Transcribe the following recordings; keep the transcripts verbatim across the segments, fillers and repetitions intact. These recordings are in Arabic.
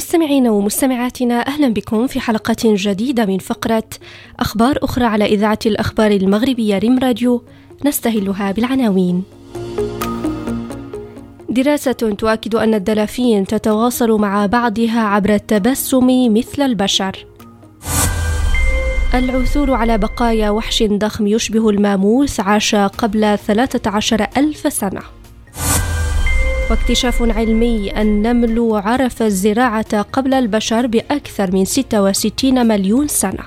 مستمعين ومستمعاتنا، أهلا بكم في حلقة جديدة من فقرة أخبار أخرى على إذاعة الأخبار المغربية ريم راديو، نستهلها بالعناوين. دراسة تؤكد أن الدلافين تتواصل مع بعضها عبر التبسم مثل البشر. العثور على بقايا وحش ضخم يشبه الماموث عاش قبل ثلاثة عشر ألف سنة. واكتشاف علمي: النمل عرف الزراعة قبل البشر بأكثر من ستة وستين مليون سنة.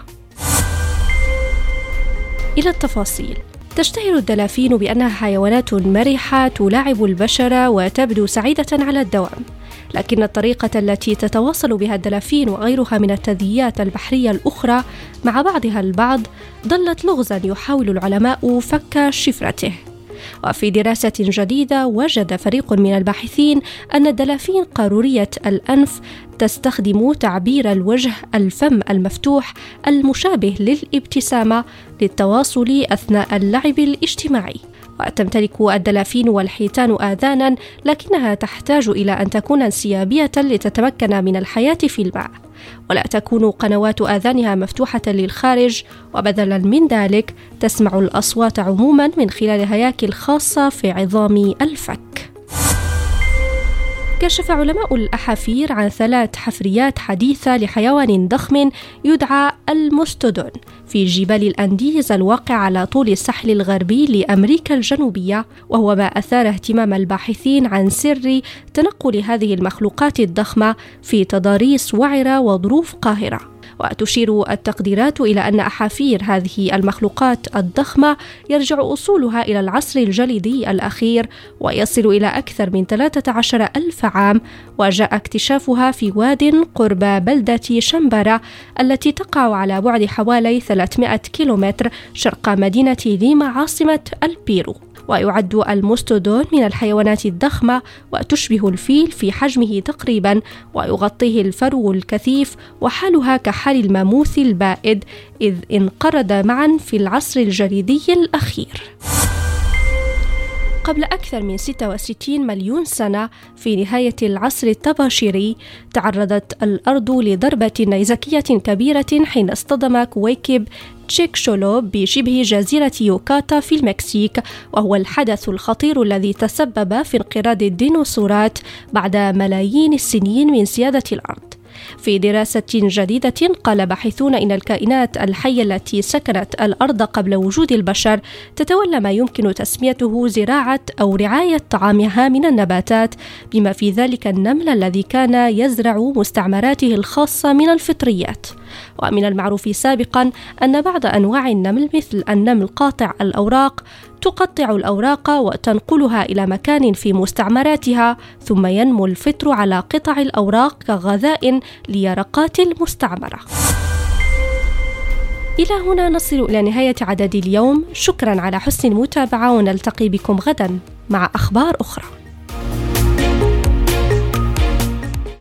إلى التفاصيل. تشتهر الدلافين بأنها حيوانات مرحة تلاعب البشر وتبدو سعيدة على الدوام، لكن الطريقة التي تتواصل بها الدلافين وغيرها من الثدييات البحرية الأخرى مع بعضها البعض ظلت لغزا يحاول العلماء فك شفرته. وفي دراسة جديدة وجد فريق من الباحثين أن الدلافين قارورية الأنف تستخدم تعبير الوجه الفم المفتوح المشابه للابتسامة للتواصل أثناء اللعب الاجتماعي. وتمتلك الدلافين والحيتان آذانا، لكنها تحتاج إلى أن تكون انسيابية لتتمكن من الحياة في الماء، ولا تكون قنوات آذانها مفتوحة للخارج، وبدلا من ذلك تسمع الأصوات عموما من خلال هياكل خاصة في عظام الفك. كشف علماء الأحافير عن ثلاث حفريات حديثة لحيوان ضخم يدعى المستودون في جبال الأنديز الواقع على طول الساحل الغربي لأمريكا الجنوبية، وهو ما أثار اهتمام الباحثين عن سر تنقل هذه المخلوقات الضخمة في تضاريس وعرة وظروف قاهرة. وتشير التقديرات إلى أن أحافير هذه المخلوقات الضخمة يرجع أصولها إلى العصر الجليدي الأخير ويصل إلى أكثر من ثلاثة عشر ألف عام، وجاء اكتشافها في واد قرب بلدة شمبرة التي تقع على بعد حوالي ثلاثمائة كيلومتر شرق مدينة ليما عاصمة البيرو. ويعد المستودون من الحيوانات الضخمة، وتشبه الفيل في حجمه تقريبا، ويغطيه الفرو الكثيف، وحالها كحال الماموث البائد إذ انقرض معا في العصر الجليدي الأخير. قبل أكثر من ستة وستين مليون سنة، في نهاية العصر الطباشيري، تعرضت الأرض لضربة نيزكية كبيرة حين اصطدم كويكب تشيكشولوب بشبه جزيرة يوكاتا في المكسيك، وهو الحدث الخطير الذي تسبب في انقراض الديناصورات بعد ملايين السنين من سيادة الأرض. في دراسة جديدة قال باحثون إن الكائنات الحية التي سكنت الأرض قبل وجود البشر تتولى ما يمكن تسميته زراعة أو رعاية طعامها من النباتات، بما في ذلك النمل الذي كان يزرع مستعمراته الخاصة من الفطريات. ومن المعروف سابقا أن بعض أنواع النمل مثل النمل قاطع الأوراق تقطع الأوراق وتنقلها إلى مكان في مستعمراتها، ثم ينمو الفطر على قطع الأوراق كغذاء ليرقات المستعمرة. إلى هنا نصل إلى نهاية عدد اليوم. شكرا على حسن المتابعة، ونلتقي بكم غدا مع أخبار أخرى.